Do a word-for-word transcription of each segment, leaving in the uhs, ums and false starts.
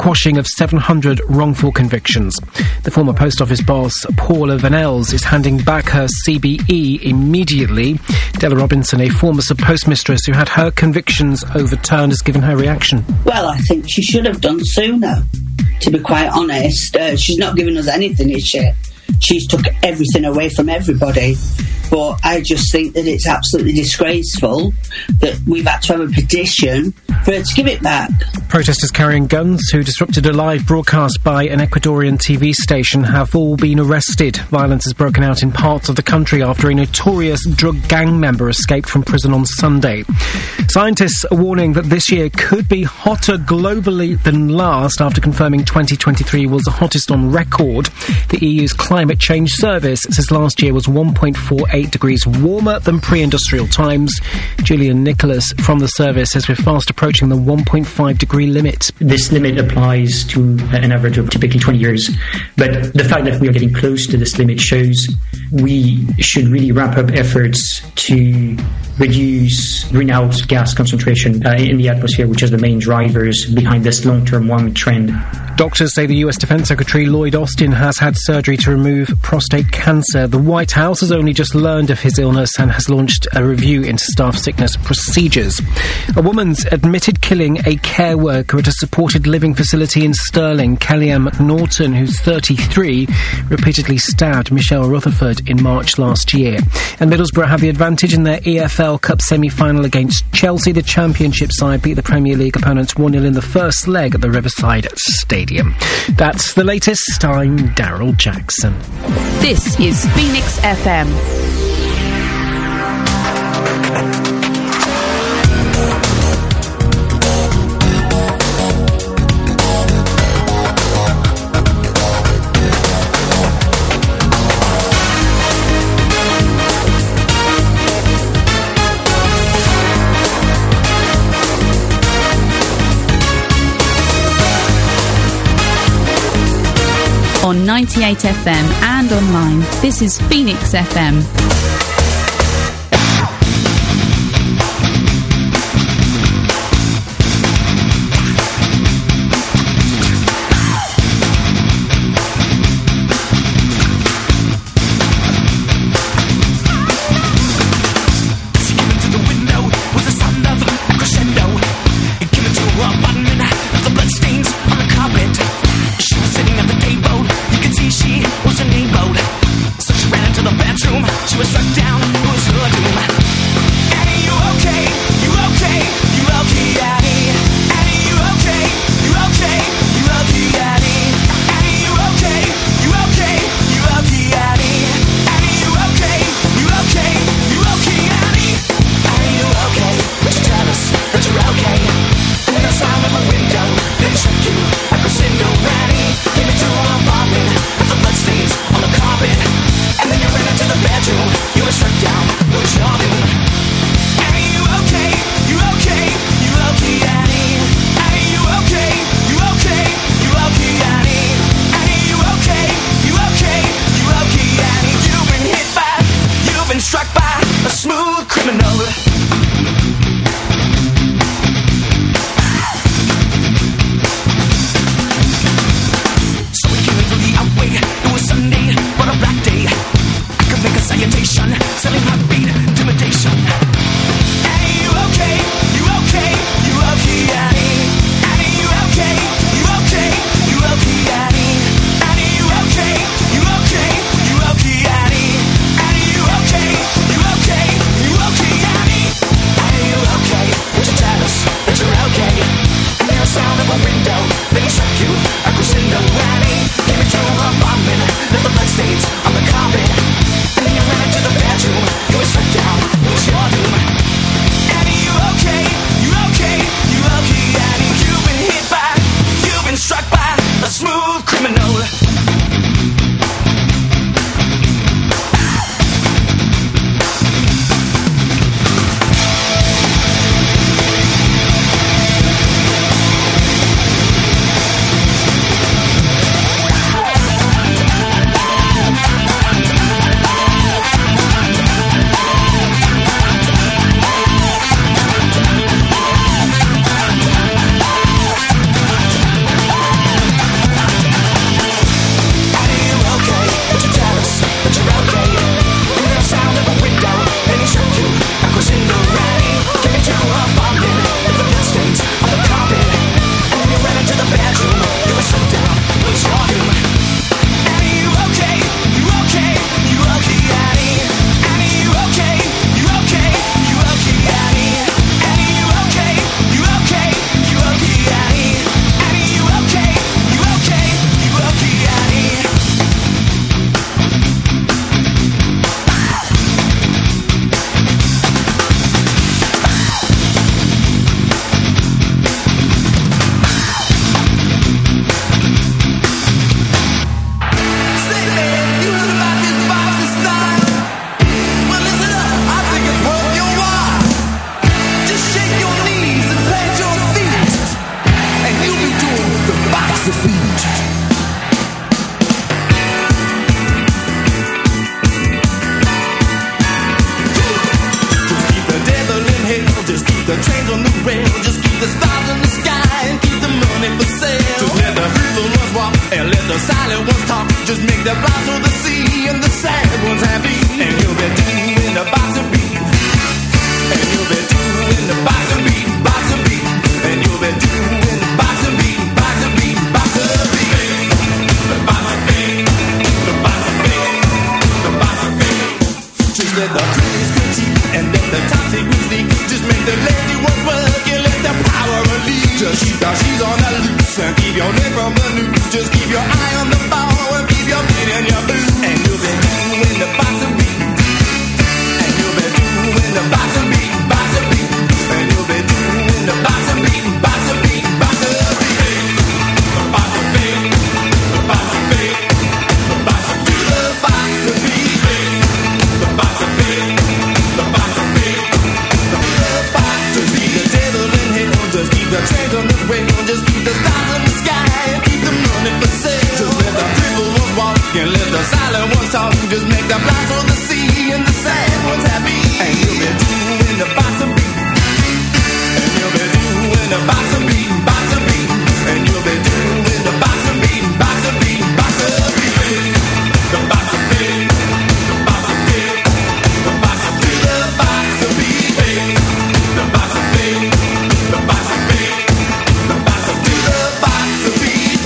quashing of seven hundred wrongful convictions. The former Post Office boss, Paula Vanells, is handing back her C B E immediately. Della Robinson, a former sub-postmistress who had her convictions overturned, has given her reaction. Well, I think she should have done sooner, to be quite honest. Uh, she's not giving us anything, is she? She's took everything away from everybody. But I just think that it's absolutely disgraceful that we've had to have a petition for her to give it back. Protesters carrying guns who disrupted a live broadcast by an Ecuadorian T V station have all been arrested. Violence has broken out in parts of the country after a notorious drug gang member escaped from prison on Sunday. Scientists are warning that this year could be hotter globally than last after confirming twenty twenty-three was the hottest on record. The E U's Climate Change Service says last year was one point four eight degrees warmer than pre-industrial times. Julian Nicholas from the service says we're fast approaching the one point five degree limit. This limit applies to an average of typically twenty years, but the fact that we are getting close to this limit shows we should really ramp up efforts to reduce greenhouse gas concentration uh, in the atmosphere, which is the main drivers behind this long-term warming trend. Doctors say the U S Defense Secretary Lloyd Austin has had surgery to remove prostate cancer. The White House has only just learned of his illness and has launched a review into staff sickness procedures. A woman's admitted killing a care worker at a supported living facility in Stirling. Kellyanne McNaughton, who's thirty-three, repeatedly stabbed Michelle Rutherford in March last year. And Middlesbrough have the advantage in their E F L Cup semi-final against Chelsea. The Championship side beat the Premier League opponents one nil in the first leg at the Riverside Stadium. That's the latest. I'm Daryl Jackson. This is Phoenix F M. On ninety-eight F M and online, this is Phoenix F M. the beat. Just keep the trains on the rail, just keep the stars in the sky and keep the money for sale. Just let the fruitful ones walk and let the silent ones talk. Just make the blind of the sea and the sad ones happy. And you'll be doing the box of beat. And you'll be doing the box of beat, box of beat. And you'll be doing the box of beat, box of beat, box of beat. The box of beat, the box of beat, the box of beat. Just let the critics critique and let the top secrets leak. Just make the lazy ones work and let the power release. Just keep the she's on the loose and keep your neck from the noose. Just keep your eye on the ball and keep your feet in your boots. And you'll be doing the box of beat. And you'll be doing the box of beat, box of beat. And you'll be doing the box of beat, box of beat, box of beat. The box of beat, the box of beat, the box of beat, the box of beat, the box of beat, the box of beat. Just keep the trains on the rail, just keep the stars in the sky and keep the money for sale. Just let the crippled ones walk and let the silent ones talk. Just make the blind on the sea and the sad ones happy. And you'll be doing the box of beat. And you'll be doing the box of beat, box of beat. And you'll be doing the box of beat, box of beat, box of beat. The box of beat, the box of beat, the box of beat, the box of beat, the box of beat. The box of beat, the box of beat, the box of beat.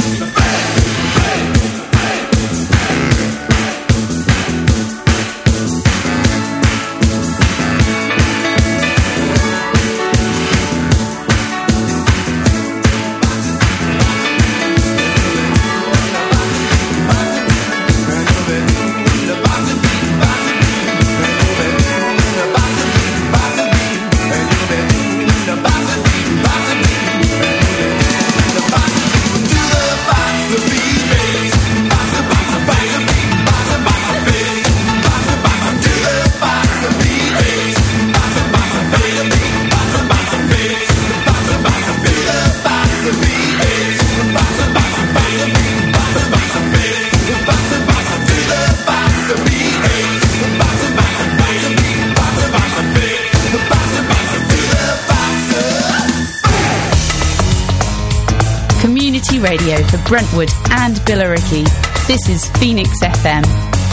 Radio for Brentwood and Billericay. This is Phoenix F M.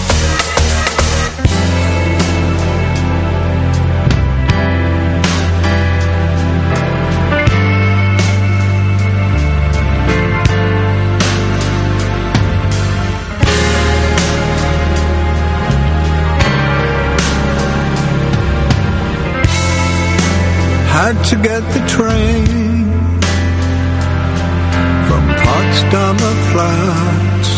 Had to get the train Potsdamer Platz.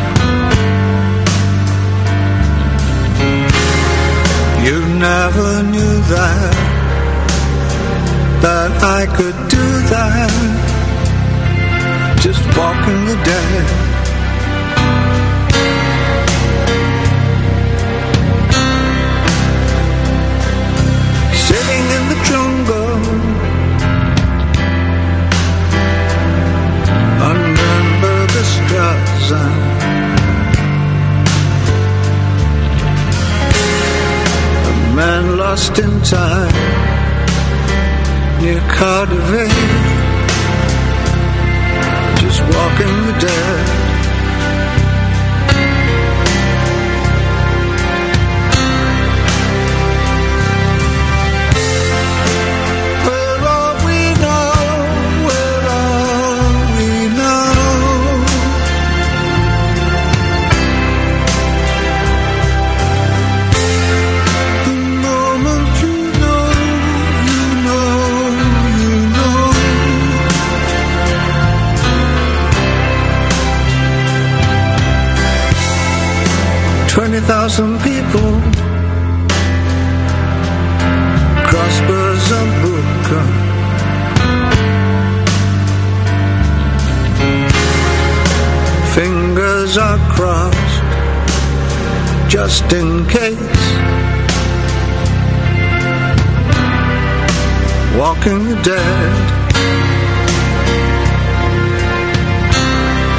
You never knew that, that I could do that, just walking the dead. Sitting in the jungle, under the stars, a man lost in time near Cardiff, just walking the dead. Twenty thousand people, crossbows and Booker, fingers are crossed, just in case, walking the dead.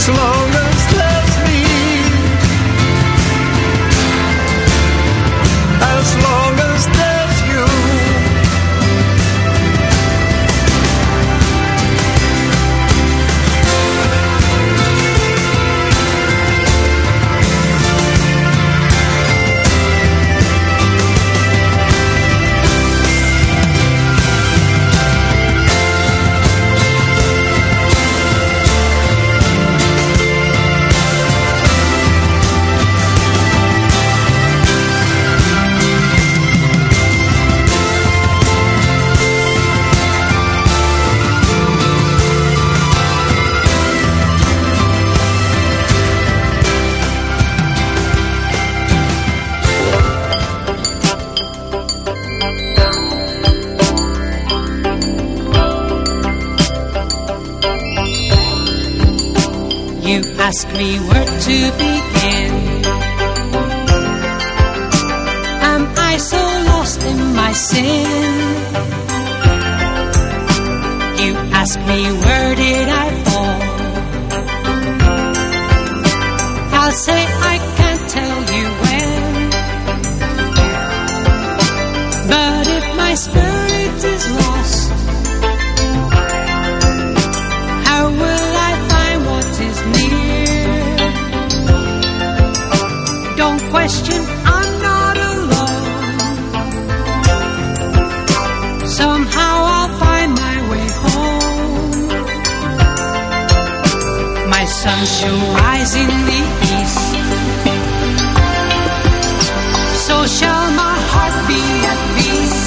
as long as there's me, as long as there's you. You ask me where to begin. Am I so lost in my sin? You ask me where did I fall? I'll say I can't tell you when. But if my spirit is lost, how will I find what is near? Don't question, I'm not alone. Somehow I'll find my way home. My sun shall rise in the east, so shall my heart be at peace.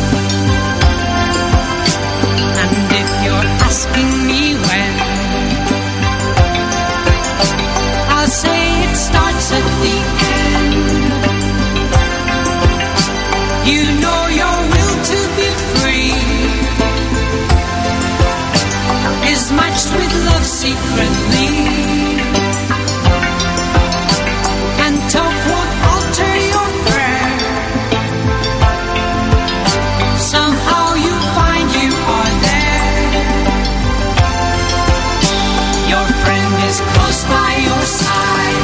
And if you're asking me when, I'll say it starts at the end. You know your will to be free is matched with love secretly, and talk won't alter your prayer. Somehow you find you are there. Your friend is close by your side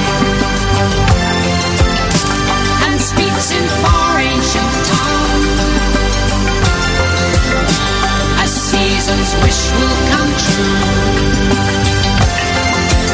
and speaks in far ancient tongue. A season's wish will come true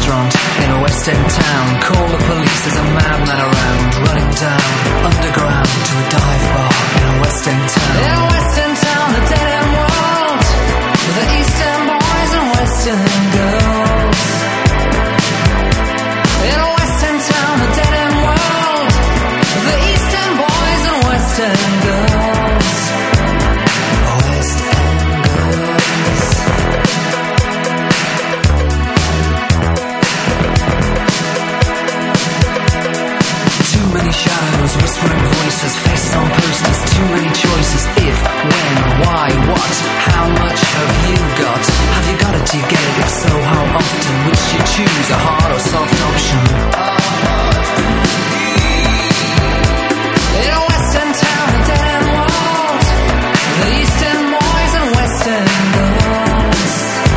restaurant in a West End town. Call the police, there's a madman around, running down underground to a dive bar in a West End town. In a West End town, a dead end world, the East End boys and West End girls. In a West End town, a dead end world, the East End boys and West End girls. West End girls. Too many shadows, whispering voices, faces on posters, too many choices. If, when, why, what, how much have you got? Have you got it, do you get it? If so, how often? Which you choose, a hard or soft option? In a West End town, a dead end world, the East End boys and West End girls.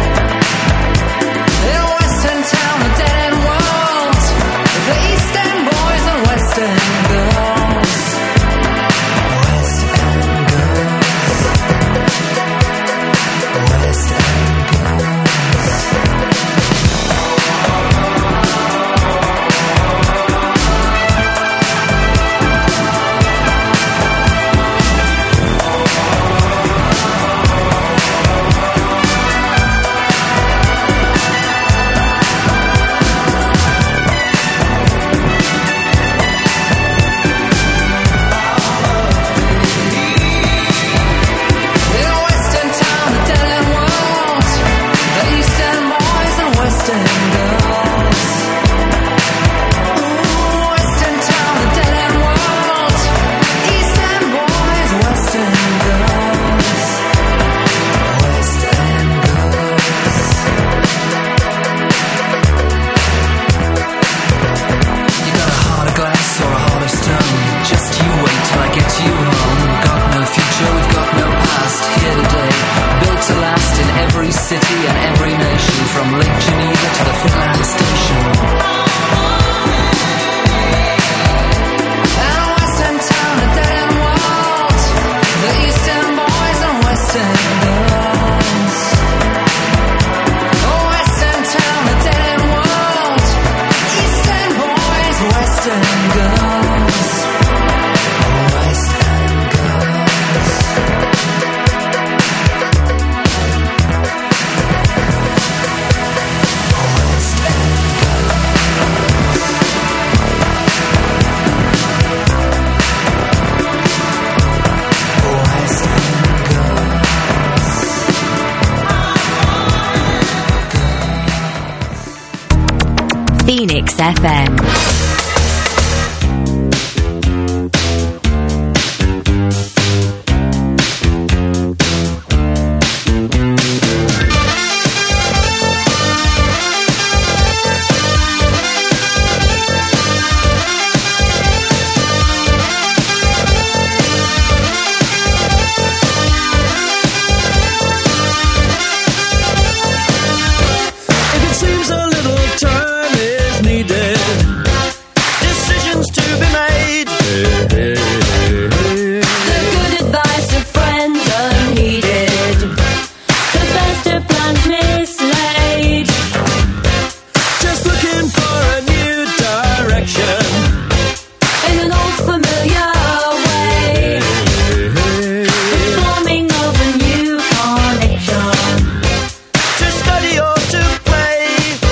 In a West End town, a dead end world, the East End boys and West End girls. West End girls. West End girls. In a West End town, a dead end world, the East End boys and West End girls. Ooh, West End town, a dead end world, East End boys, West End girls. West End girls. You got a heart of glass or a heart of stone. Just you wait till I get you home. Got no future, we've got no past. Here today, built to last in every city and every nation, from Lake Geneva to the Finland station. And a West End town, a dead end world, the East End boys and West End girls. Oh, West End town, a dead end world, East End boys, West End girls. West End girls. West End girls. West End girls. Phoenix F M. If it seems a little time is needed, decisions to be made. The good advice of friends unneeded. The best of plans mislaid. Just looking for a new direction. In an old familiar way. The forming of a new connection. To study or to play.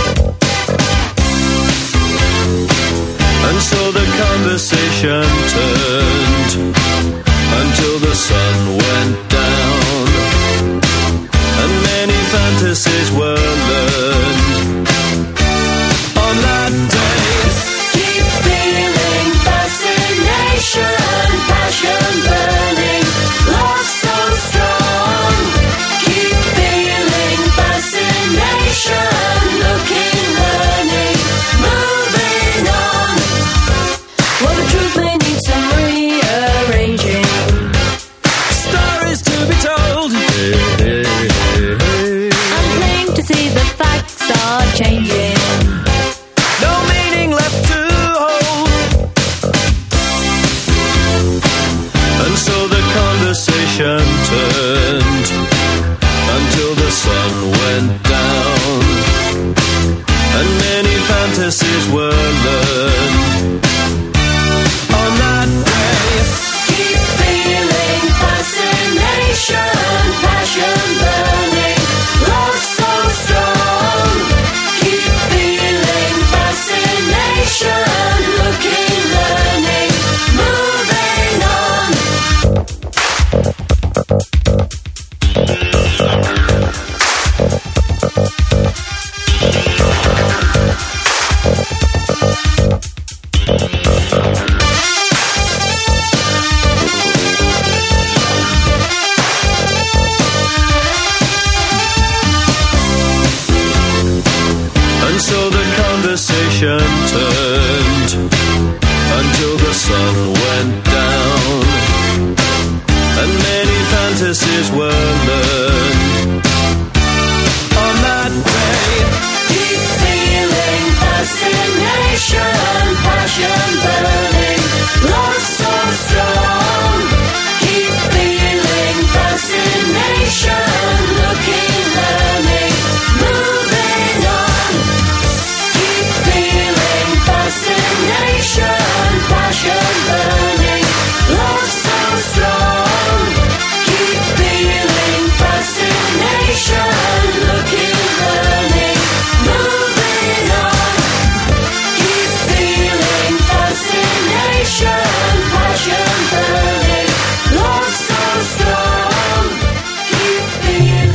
And so the conversation turned until the sun went down, and many fantasies were learned on that day. Keep feeling fascination, passion burning, love so strong. Keep feeling fascination, looking, learning, moving on. Well, the truth may need some rearranging. Stories to be told. I'm plain to see the facts are changing. No meaning left to hold. And so the conversation turned until the sun went down, and many fantasies were learned on that day. Keep feeling fascination, passion burning, love so strong. Keep feeling fascination, looking, learning, moving on. And so the conversation turned until the sun went down, and many fantasies were learned on that day. Keep feeling fascination, passion burning, love so strong. Keep feeling fascination, looking, learning, moving on. Keep feeling fascination, passion burning, love so strong. Keep feeling fascination, looking, learning, moving on. Keep feeling fascination, passion burning, love so strong. Keep feeling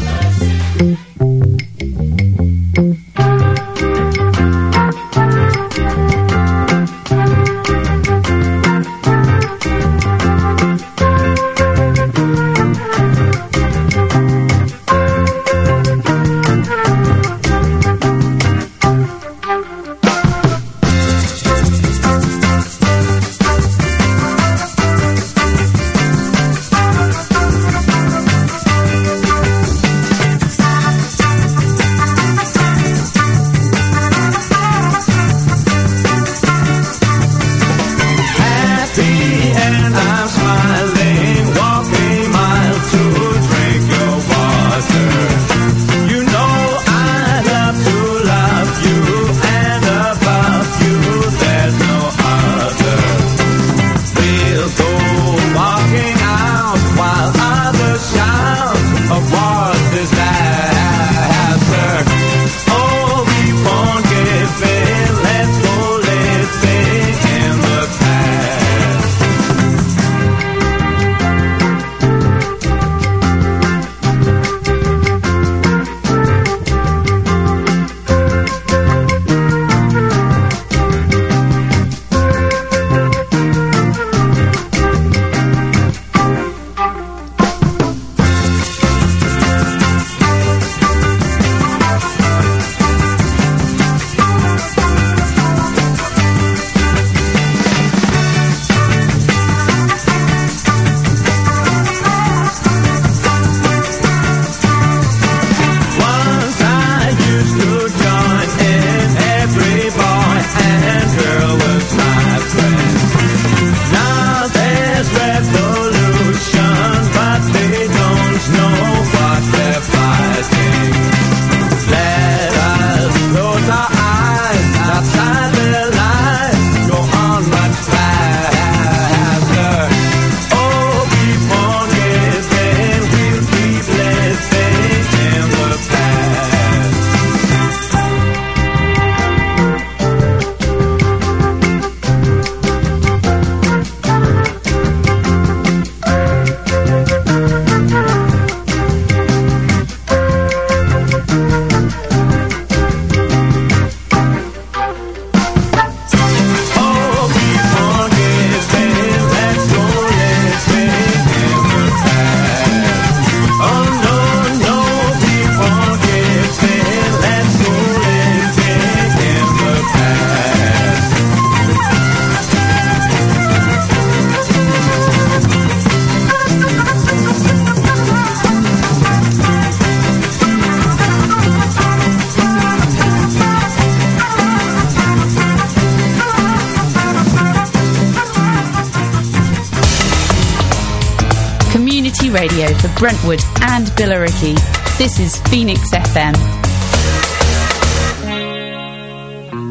Radio for Brentwood and Billericay. This is Phoenix F M.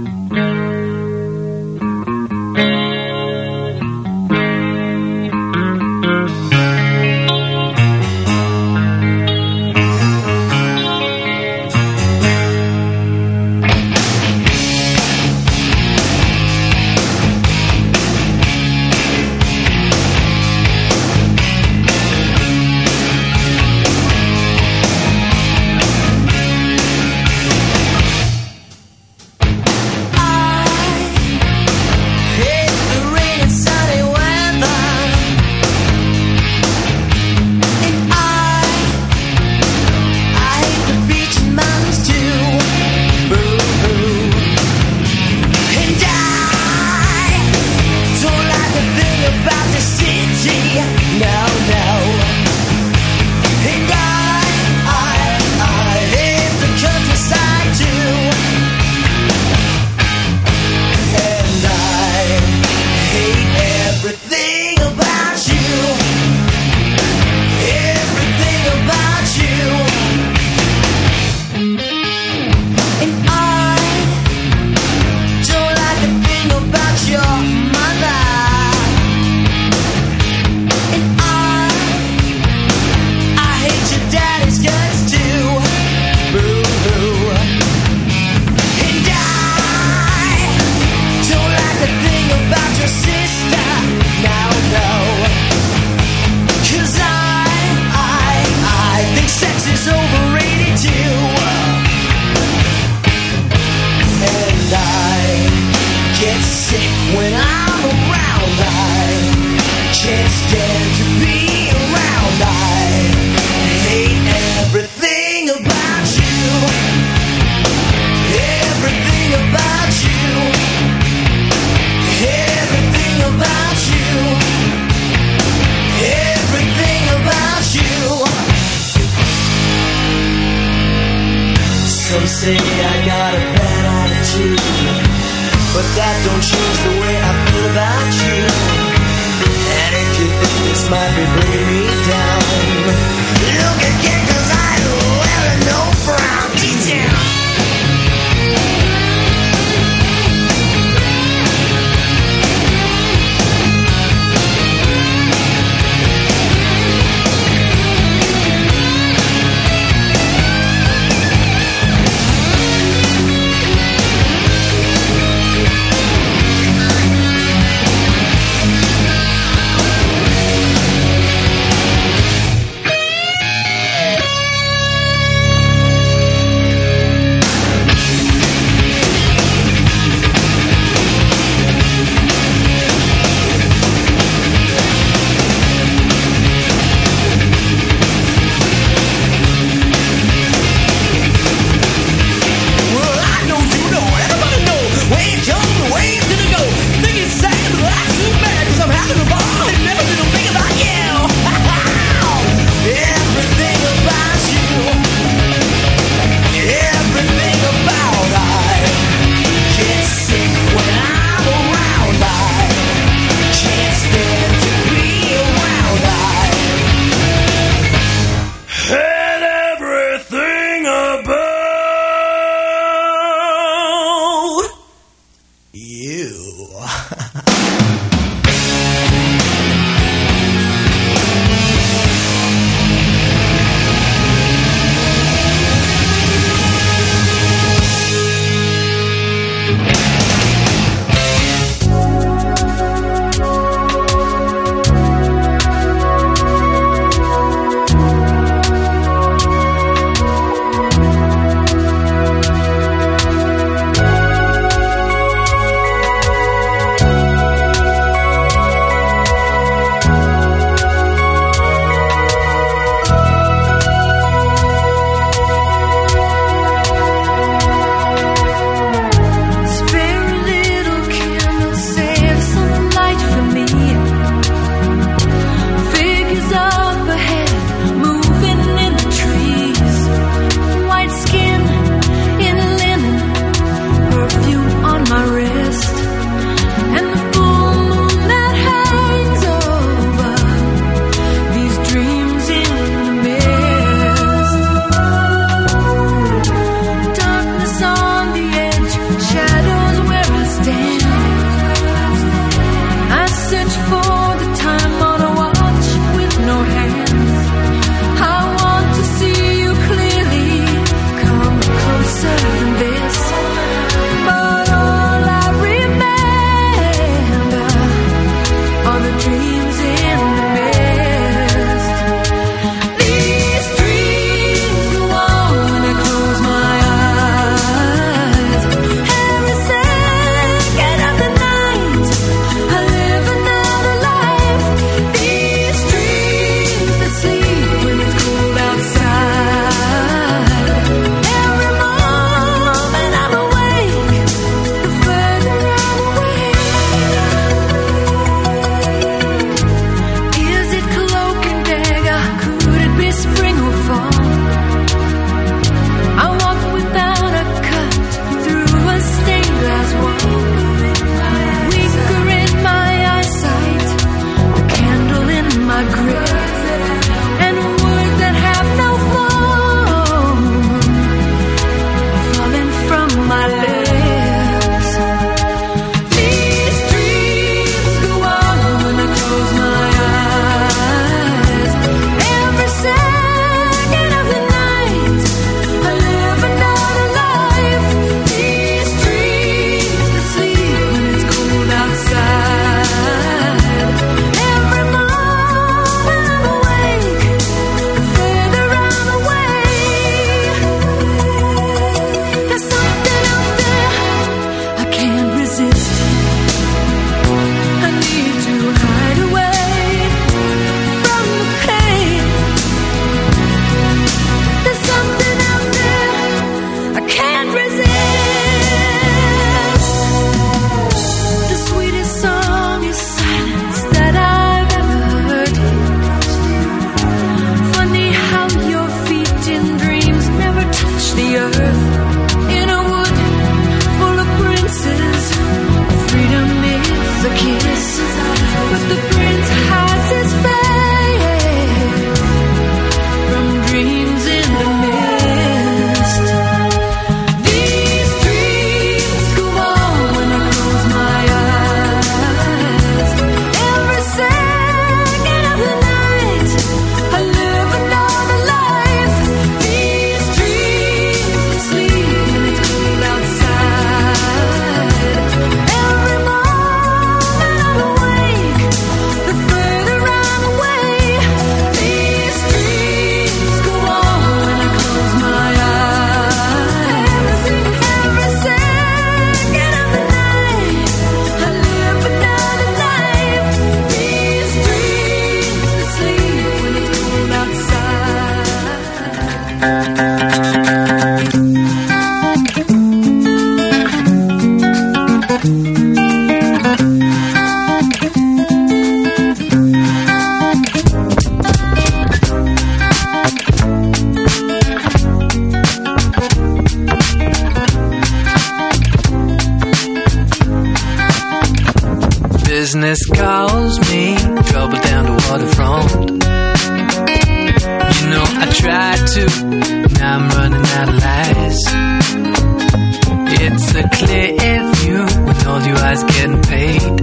that don't change the way I feel about you. And if you think this might be bringing me down, look again, cause I know well and no frown. Detail. business calls me, trouble down the waterfront. You know I tried to, now I'm running out of lies. It's a clear view with all your eyes getting paid.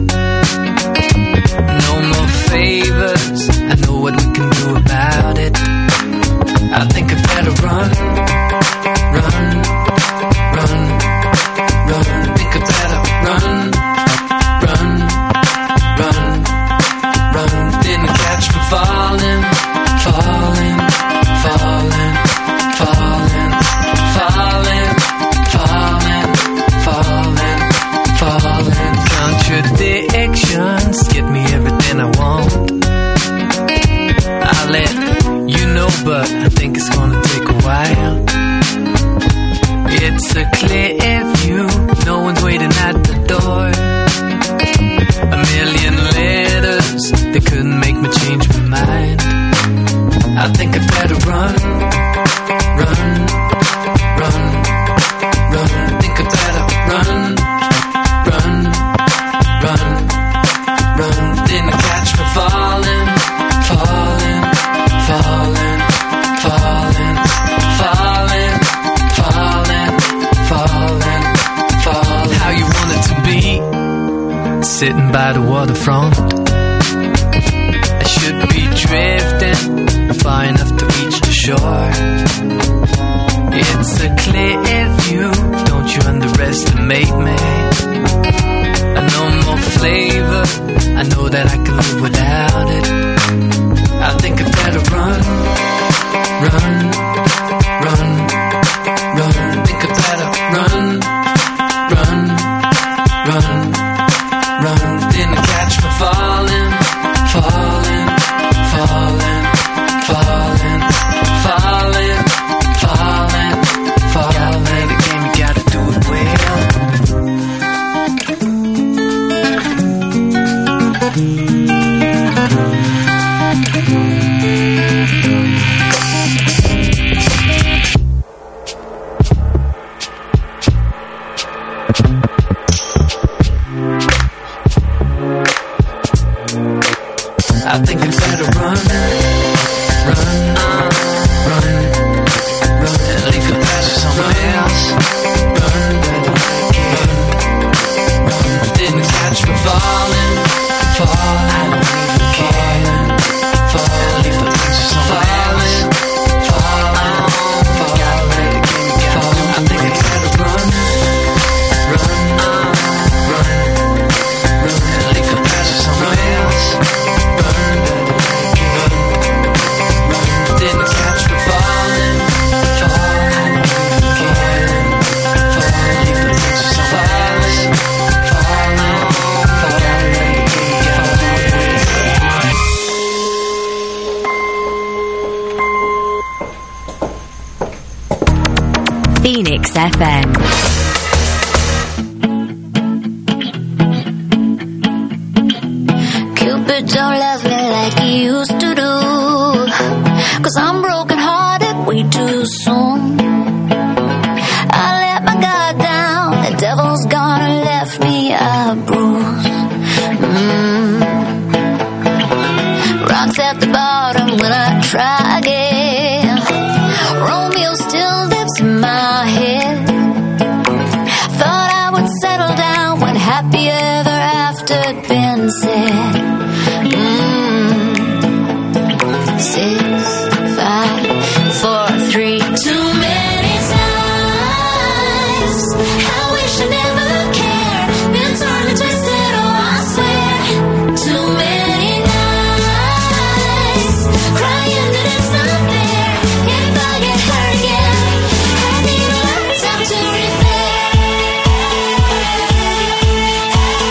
No more favors, I know what we can do about it. I think I better run, run, run, run. Think I better run, run, run, run. Didn't catch me falling, falling, falling, falling, falling, falling, falling, falling. Contradictions get me everything I want. I'll let you know, but I think it's gonna take a while. It's a clear view, no one's waiting at the door. A million letters, they couldn't make me change my mind. I think I better run, run, run, run. Think I better run, run, run, run. Didn't catch me falling, falling, falling, falling, falling, falling, falling, falling. How you want it to be, sitting by the waterfront. I should be drifting far enough to reach the shore. It's a clear view, don't you underestimate me. I know more flavor, I know that I can live without it. I think I better run, run, run, run. Think I better run, run, run, run. Didn't catch me falling, falling, falling, falling, falling, falling, falling. Gotta play the game, you gotta do it well. I think I better run, run, run, run, and leave the past for someone else. Run, run, run. Didn't catch me falling, falling. I don't even care. Falling, leave the past for someone else. Falling, falling, falling. I think I better run, run, run, run, and leave the past for someone else. Didn't catch me falling, falling, falling, falling, leave the past for someone else. Falling, falling, falling. Phoenix F M. Cupid don't love me like he used to do, 'cause I'm broken hearted way too soon. I let my guard down, the devil's gone and left me a bruise. mm. Rocks at the bottom when I try again. Romeo still lives in my head. Thought I would settle down when happy ever after had been said. mm. Six, five, four, three. Too many times I wish I never cared. Been torn and twisted, oh I swear. Too many nights crying that it's not there. If I get hurt again, I need a lifetime to repair.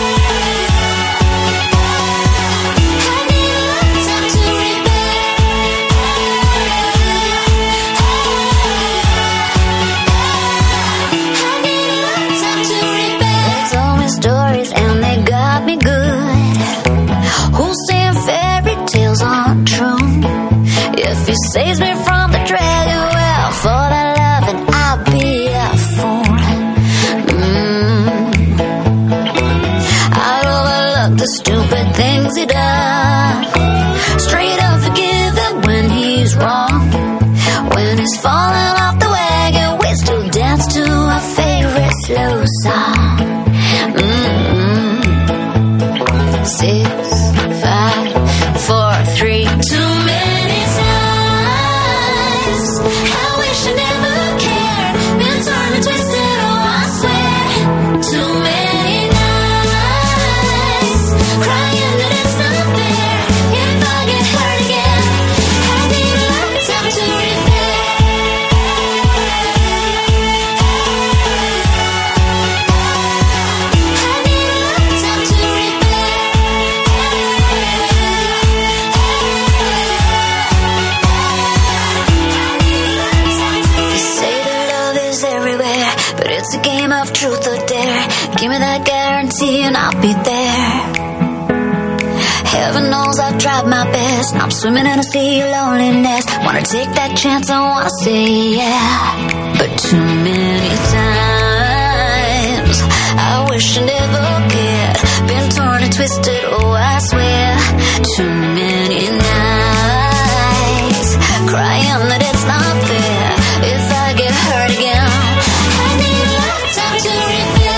things he done. Straight up forgive him when he's wrong. When he's falling off the wagon, we still dance to our favorite slow song. Mm-hmm. Six, five, four, three, too many times. I wish I never cared. Been torn and twisted, oh I swear. Too many nights crying that it's not fair. If I get hurt again, I need a lifetime to repair. I need a lifetime to repair. You say that love is everywhere, but it's a game of truth or dare. Give me that guarantee and I'll be there. Heaven knows I've tried my best. I'm swimming in a sea of loneliness. Wanna take that chance, I wanna say yeah. But too many times I wish I never cared. Been torn and twisted, oh I swear. Too many nights crying that it's not fair. If I get hurt again, I need a lifetime to repair.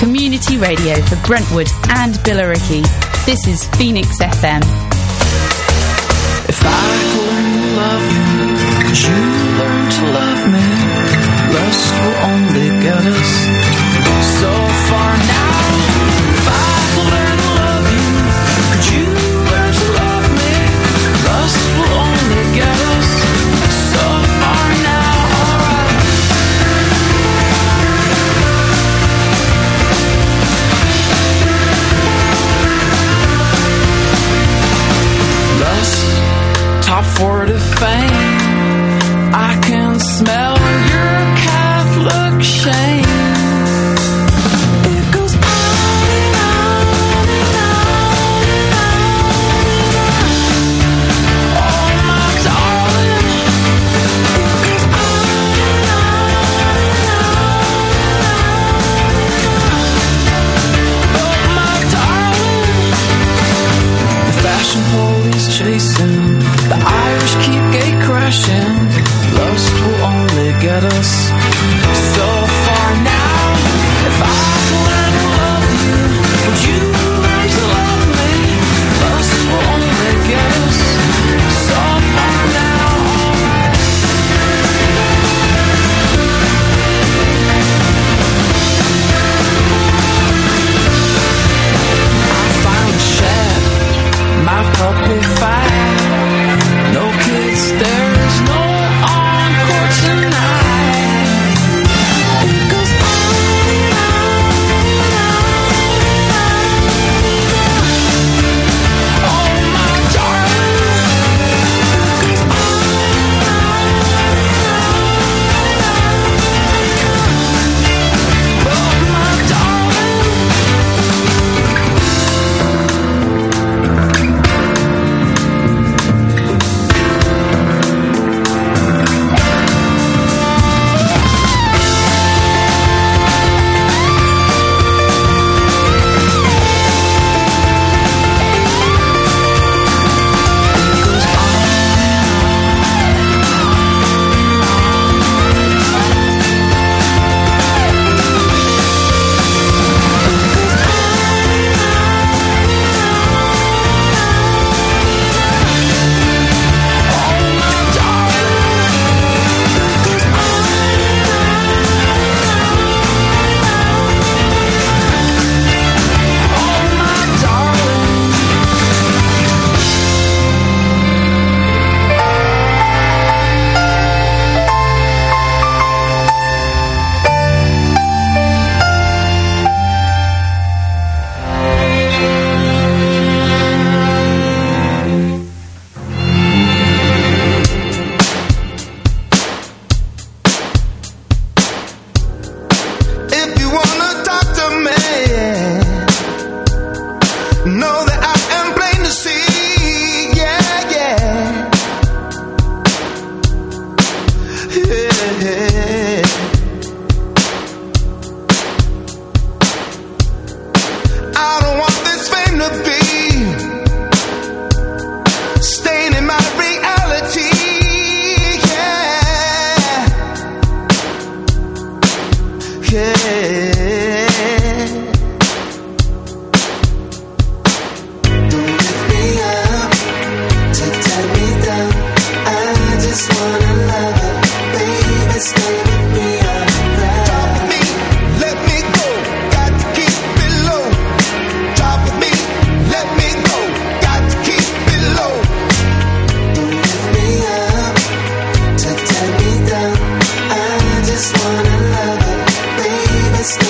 Community radio for Brentwood and Billericay. This is Phoenix F M. If I could learn to love you, could you learn to love me? Lust will only get us so far now. If I could learn to love you, could you learn to love me? Lust will only get us so far now. Alright. Lust, top four to fame. I can smell your Catholic shame. It goes on and on and on and on. Oh, my darling. It goes on and on and on. Oh, my darling. The fashion police chasing, the Irish keep gate crashing. Lust will only get us so far now. If I could learn to love you, would you learn to love me? Lust will only get us so far now. I finally shed my puppy fat. No kids, there's no encore tonight. It goes on and on and on and on. Oh, my darling. It goes on and on and on. Oh, my darling. If you wanna talk to me, know that I am plain to see. Yeah, yeah, yeah. I don't want this fame to be staining my reality. Yeah. Don't lift me up to tear me down. I just wanna love it, baby. Stay with me alright. Talk with me, let me go. Got to keep it low. Talk with me, let me go. Got to keep it low. Don't lift me up to tear me down. I just wanna love it. Stay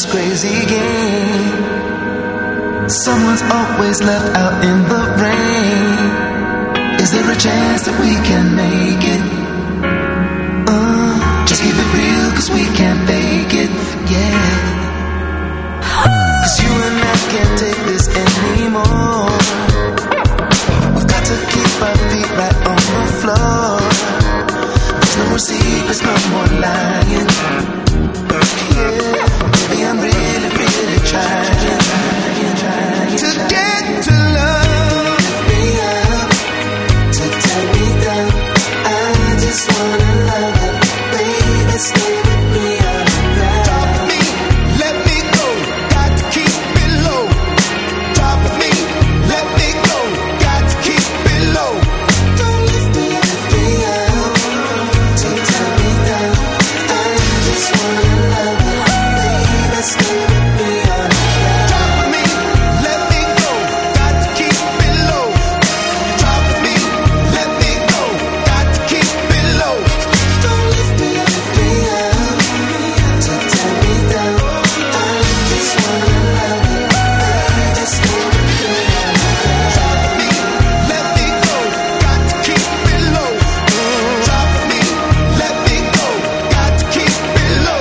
crazy game. Someone's always left out in the rain. Is there a chance that we can make it? Uh, just keep it real, cause we can't fake it, yeah. Cause you and I can't take this anymore. We've got to keep our feet right on the floor. There's no more secrets, no more lying. Yeah, baby, I'm really, really trying, trying, trying to get to love me up, to tie me down. I just wanna love it, baby, stay with me all night. Drop me, let me go, got to keep it low. Drop me, let me go, got to keep it low. Don't lift me, lift me up, to tie me down. I just wanna love it, baby, stay with me all night. Drop me, let me go, got to keep it low. Drop me, let me go, got to keep it low. Don't lift me, lift me up, to tie me down. I just wanna love it, baby, stay with me all night. Drop me, let me go, got to keep it low. Drop me, let me go, got to keep it low.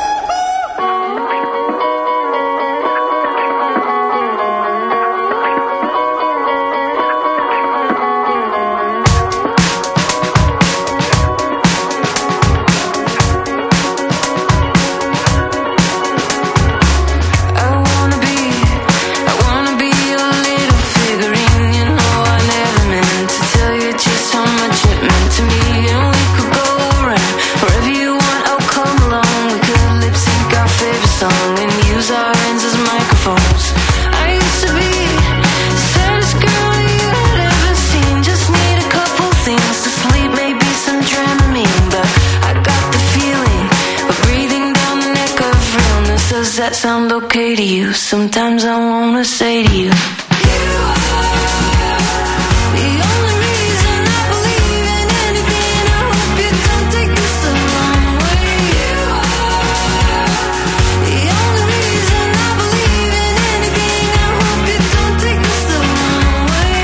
I wanna be, I wanna be your little figurine. You know I never meant to tell you just how much it meant to me. And we could go around wherever you want, I'll come along. We could lip sync our favorite song and use our hands as microphones. I used to be the saddest girl you had ever seen. Just need a couple things to sleep, maybe some Dramamine. But I got the feeling of breathing down the neck of realness. Does that sound okay to you? Sometimes I wanna say to you, you are the only reason I believe in anything. I hope you don't take this the wrong way. You are the only reason I believe in anything. I hope you don't take this the wrong way.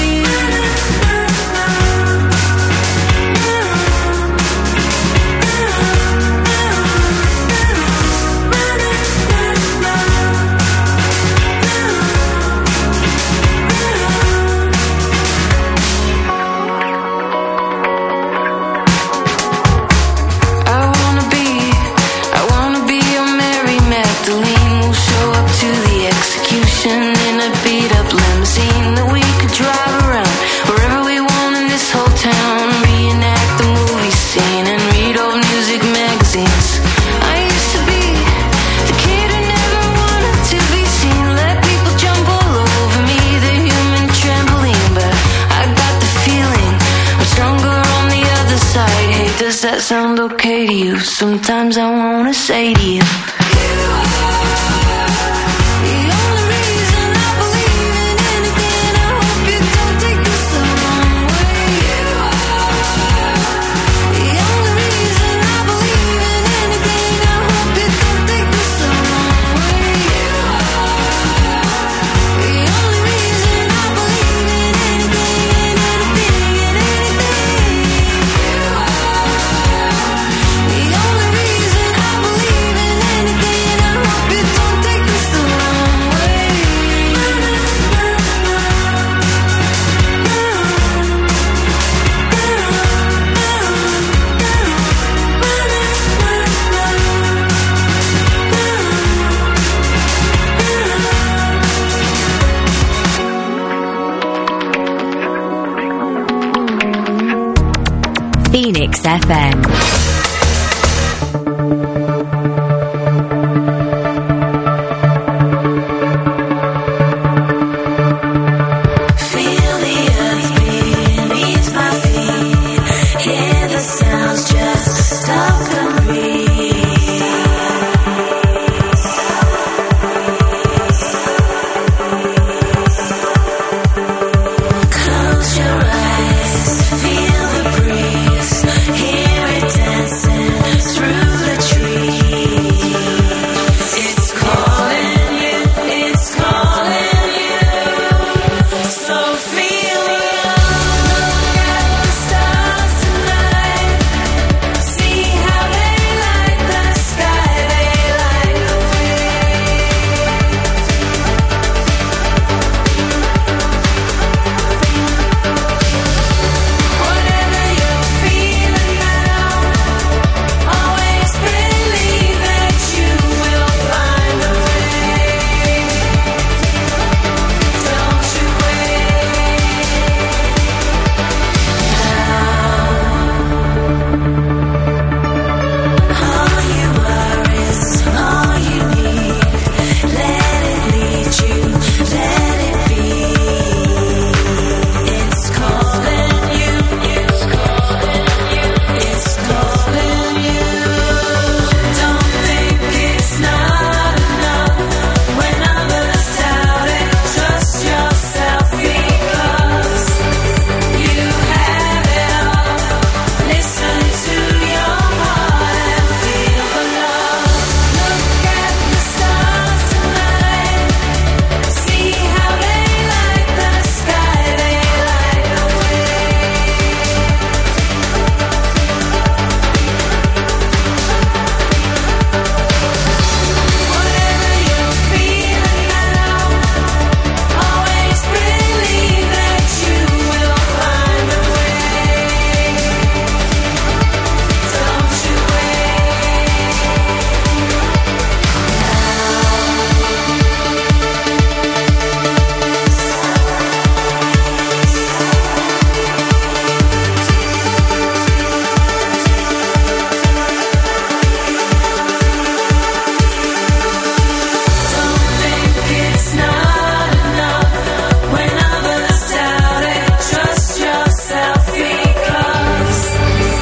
I wanna be, I wanna be your Mary Magdalene. We'll show up to the execution in a beat up limousine that we could drive around wherever we want in this whole town. Reenact the movie scene and read old music magazines. I used to be the kid who never wanted to be seen. Let people jump all over me, the human trampoline. But I got the feeling I'm stronger on the other side. Hey, does that sound okay to you? Sometimes I wanna say to you, you are the only reason I believe in anything. I hope you don't take this the wrong way. You are the only reason I believe in anything. I hope you don't take this the wrong way. You are the only reason I believe in anything, in anything, in anything. You are the only reason I believe in anything. I hope you don't take this the wrong way. Phoenix F M. Feel the earth beneath my feet. Hear the sounds, just stop and breathe. Close your eyes, feel the breeze. Hear it dance. feeling.